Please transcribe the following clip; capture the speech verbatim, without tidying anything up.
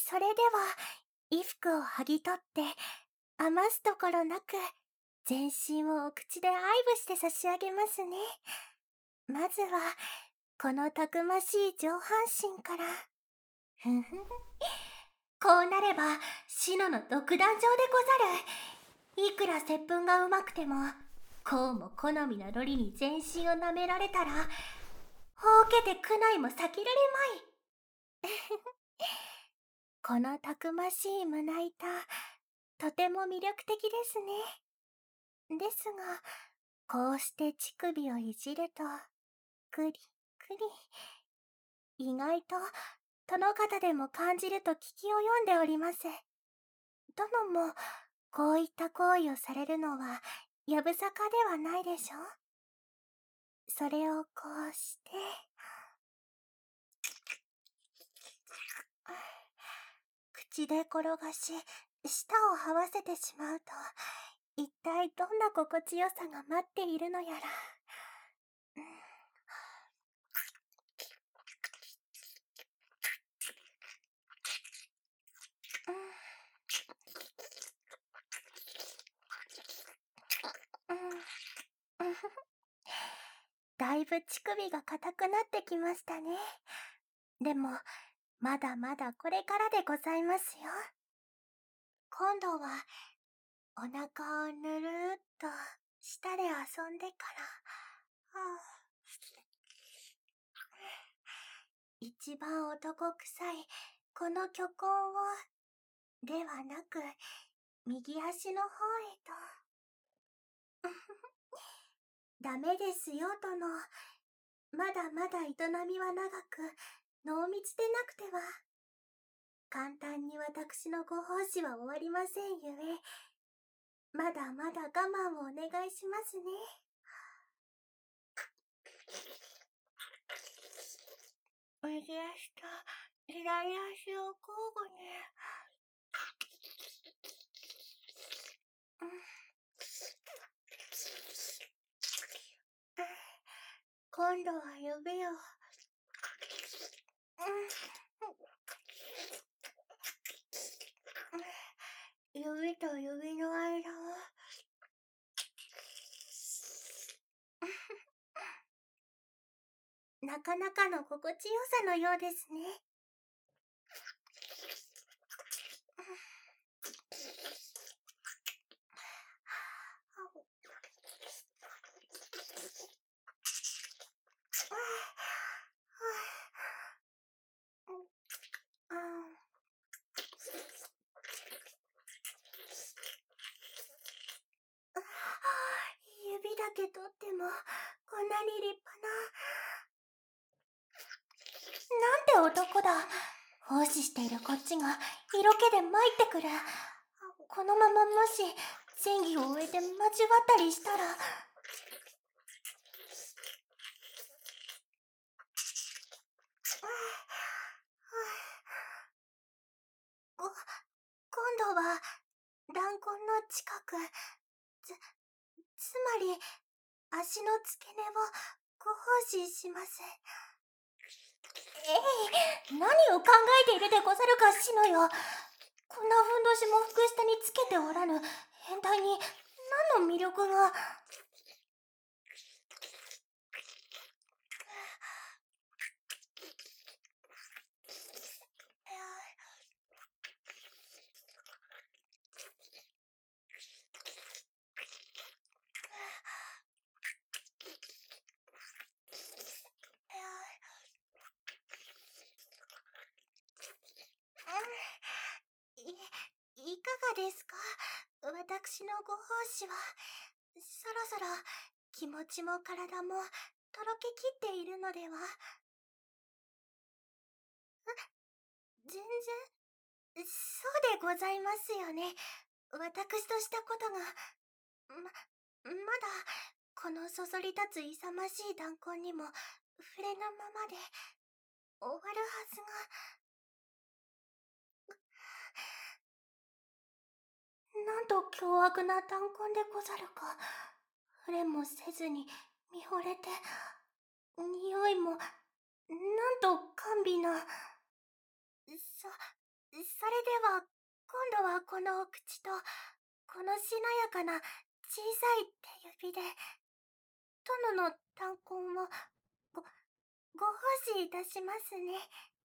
それでは、衣服を剥ぎ取って、余すところなく、全身をお口で愛撫して差し上げますね。まずは、このたくましい上半身から。ふふふ。こうなれば、シノの独壇場でござる。いくら接吻がうまくても、こうも好みのロリに全身を舐められたら、ほうけて苦内も避けられまい。このたくましい胸板、とても魅力的ですね。ですが、こうして乳首をいじると、くり、くり。意外と、殿方でも感じると聞きを読んでおります。殿も、こういった行為をされるのは、やぶさかではないでしょ。それをこうして、口で転がし、舌を這わせてしまうと、一体どんな心地よさが待っているのやら。うんうん、だいぶ乳首が硬くなってきましたね。でも、まだまだこれからでございますよ。今度は、お腹をぬるーっと舌で遊んでから、はあ、一番男臭いこの虚根を、ではなく、右足の方へと。ダメですよ、殿。まだまだ営みは長く、濃密でなくては。簡単に私のご奉仕は終わりませんゆえ、まだまだ我慢をお願いしますね。右足と左足を交互に。うん、今度は指を。指と指の間を。なかなかの心地よさのようですね。指だけ取ってもこんなに立派な。なんて男だ。奉仕しているこっちが色気で参ってくる。このままもし戦技を終えて交わったりしたら。こ今度は弾痕の近く、つつまり足の付け根をご奉仕します。えい、何を考えているでござるか、しのよ。こんなふんどしも服下につけておらぬ変態に何の魅力が。い、いかがですか、私のご奉仕は。そろそろ気持ちも体もとろけきっているのでは。全然、そうでございますよね。私としたことが、ま、まだ、このそそり立つ勇ましい弾痕にも触れぬままで、終わるはずが。なんと凶悪な弾痕でござるか。触れもせずに見惚れて、匂いも、なんと甘美な。さ、 それでは、今度はこのお口と、このしなやかな小さい手指で、殿の胆根を、ご、ご奉仕いたしますね。